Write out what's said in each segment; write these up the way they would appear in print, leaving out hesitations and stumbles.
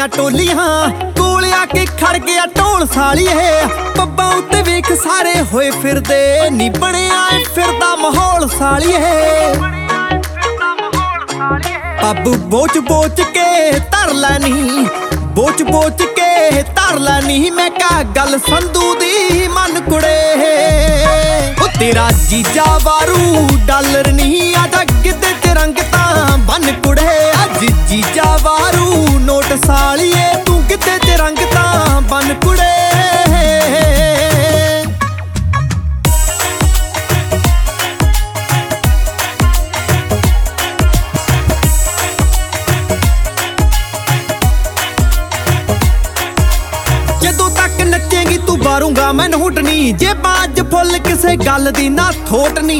ਦੀਆਂ ਟੋਲੀਆਂ ਕੋਲ ਆ ਕੇ ਖੜ ਗਿਆ ਢੋਲ ਸਾਲੀਏ। ਪੱਬਾਂ ਉੱਤੇ ਵੇਖ ਸਾਰੇ ਹੋਏ ਫਿਰਦੇ ਨੀ ਬਣਿਆ ਏ ਫਿਰਦਾ ਮਾਹੌਲ ਸਾਲੀਏ। ਪੱਬ ਬੋਚ ਬੋਚ ਕੇ ਧਰ ਲੈਨੀ, ਬੋਚ ਬੋਚ ਕੇ ਧਰ ਲੈਨੀ। ਮੈਂ ਕਾ ਗੱਲ ਸੰਧੂ ਦੀ ਮਨ ਕੁੜੇ, ਉਹ ਤੇਰਾ ਜੀਜਾ ਵਾਰੂ ਡਾਲਰ ਨਹੀਂ ਆਜਾ ਗਿੱਧੇ ਚ ਰੰਗ ਤਾਂ ਬਨ ਕੁੜੇ। ਅੱਜ ਜੀਜਾ ਵਾਰੂ ਨੋਟ ਸਾਲੀਏ ਤੂੰ ਗਿੱਧੇ ਚ ਰੰਗ ਤਾਂ ਬਨ ਕੁੜੇ। ਜਦੋਂ ਤੱਕ ਨੱਚੇਗੀ ਤੂੰ ਬਾਰੂੰਗਾ ਮੈਂ ਨੋਟ ਨੀ, ਜੇ ਬਾਜ ਫੁੱਲ ਕਿਸੇ ਗੱਲ ਦੀ ਨਾ ਥੋਟ ਨੀ।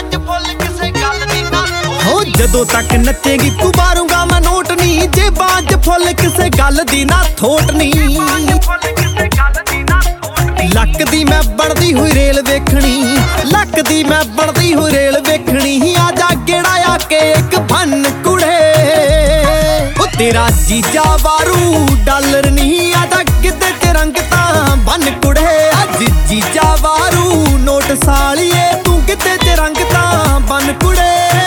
ਹੋ ਜਦੋਂ ਤੱਕ ਨੱਚੇਗੀ ਤੂੰ ਬਾਰੂੰਗਾ ਮੈਂ ਨੋਟ ਨੀ, ਜੇ ਬਾਜ ਫੁੱਲ ਕਿਸੇ ਗੱਲ ਦੀ ਨਾ ਥੋਟ ਨੀ। ਲੱਕ ਦੀ ਮੈਂ ਬਣਦੀ ਹੋਈ ਰੇਲ ਵੇਖਣੀ, ਲੱਕ ਦੀ ਮੈਂ ਬਣਦੀ ਹੋਈ ਰੇਲ ਵੇਖਣੀ। ਆਜਾ ਗੇੜਾ ਆ ਕੇ ਇੱਕ ਬੰਨ ਕੁੜੇ, ਉਹ ਤੇਰਾ ਜੀਜਾ ਵਾਰੂ ਡਾਲਰ ਨਹੀਂ ਆਜਾ ਗਿੱਧੇ ਚ ਰੰਗ ਤਾਂ ਬਨ ਕੁੜੇ। ਅੱਜ ਜੀਜਾ ਵਾਰੂ ਨੋਟ ਸਾਲੀਏ ਤੂੰ ਗਿੱਧੇ ਚ ਰੰਗ ਤਾਂ ਬਨ ਕੁੜੇ।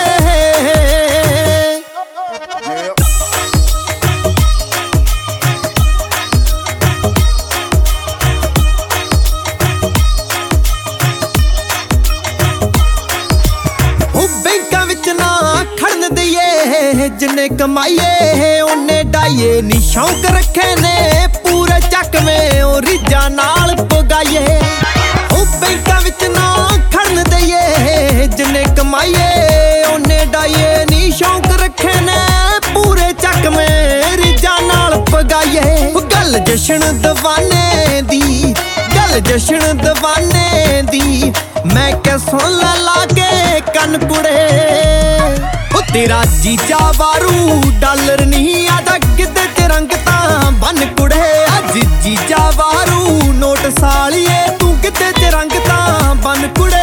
ਬੈਂਕਾਂ ਵਿੱਚ ਨਾ ਖੜਨ ਦਈਏ, ਜਿੰਨੇ ਕਮਾਈਏ ਉਹਨੇ ਡਾਈਏ ਨੀ। ਸ਼ੌਂਕ ਰੱਖੇ ਨੇ ਪੂਰੇ ਚੱਕਵੇਂ ਉਹ ਰੀਝਾਂ ਨਾਲ ਪਗਾਈਏ। ਉਹ ਬੈਂਕਾਂ ਵਿੱਚ ਨਾ ਖੜਨ ਦਈਏ, ਜਿੰਨੇ ਕਮਾਈਏ ਉਹਨੇ ਡਾਈਏ ਨੀ। ਸ਼ੌਂਕ ਰੱਖੇ ਨੇ ਪੂਰੇ ਚੱਕਵੇਂ ਰੀਝਾਂ ਨਾਲ ਪਗਾਈਏ। ਗੱਲ ਜਸ਼ਨ ਦਵਾਨੇ ਦੀ, ਗੱਲ ਜਸ਼ਨ ਦਵਾਨੇ ਦੀ। ਮੈਂ ਕਿ ਸੁਣ ਲਾ ਕੇ ਕੰਨ ਕੁੜੇ, ਉਹ ਤੇਰਾ ਜੀਜਾ ਵਾਰੂ ਡਾਲਰ ਨਹੀਂ ਆਜਾ ਗਿੱਧੇ ਚ ਰੰਗ ਤਾਂ ਬਨ ਕੁੜੇ। ਅੱਜ ਜੀਜਾ ਵਾਰੂ ਨੋਟ ਸਾਲੀਏ ਤੂੰ ਗਿੱਧੇ ਚ ਰੰਗ ਤਾਂ ਬਨ ਕੁੜੇ।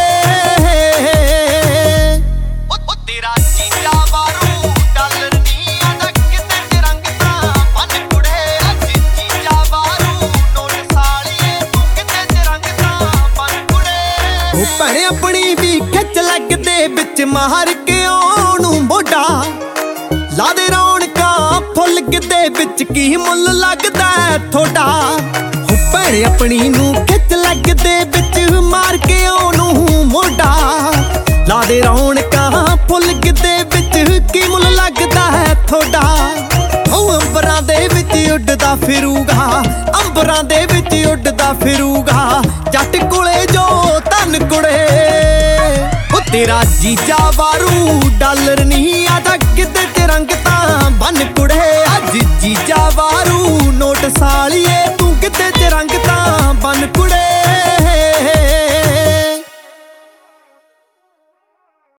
ਉਹ ਤੇਰਾ ਜੀਜਾ ਵਾਰੂ ਡਾਲਰ ਨਹੀਂ ਆਜਾ ਗਿੱਧੇ ਚ ਰੰਗ ਤਾਂ ਬਨ ਕੁੜੇ। ਅੱਜ ਜੀਜਾ ਵਾਰੂ ਨੋਟ ਸਾਲੀਏ ਤੂੰ ਗਿੱਧੇ ਚ ਰੰਗ ਤਾਂ ਬਨ ਕੁੜੇ। ਉਹ ਭੈਣੇ ਆਪਣੀ ਵੀ ਖਿੱਚ ਲੱਗਦੇ ਵਿੱਚ ਮਾਰ ਕੇ ਉਹਨੂੰ ਮੋਢਾ ਲਾ ਦੇ। ਰੌਣਕਾਂ ਫੁੱਲ ਗਿੱਧੇ ਵਿੱਚ ਕੀ ਮੁੱਲ ਲੱਗਦਾ ਥੋਡਾ। ਉਹ ਭੈਣੇ ਆਪਣੀ ਨੂੰ ਖਿੱਚ ਲੱਗਦੇ ਵਿੱਚ ਮਾਰ ਕੇ ਉਹਨੂੰ ਮੋਢਾ ਲਾ ਦੇ। ਰੌਣਕਾਂ ਫੁੱਲ ਗਿੱਧੇ ਵਿੱਚ ਕੀ ਮੁੱਲ ਲੱਗਦਾ ਥੋਡਾ। ਉਹ ਅੰਬਰਾਂ ਦੇ ਵਿੱਚ ਉੱਡਦਾ ਫਿਰੂਗਾ, ਅੰਬਰਾਂ ਦੇ ਵਿੱਚ ਉੱਡਦਾ ਫਿਰੂਗਾ। ਜੱਟ ਕੋਲੇ ਜੋ ਧਨ ਕੁੜੇ, ਉਹ ਤੇਰਾ ਜੀਜਾ ਵਾਰੂ ਡਾਲਰ ਨਹੀਂ ਆਜਾ ਗਿੱਧੇ ਚ ਰੰਗ ਤਾਂ ਬਨ ਕੁੜੇ। ਅੱਜ ਜੀਜਾ ਵਾਰੂ ਨੋਟ ਸਾਲੀਏ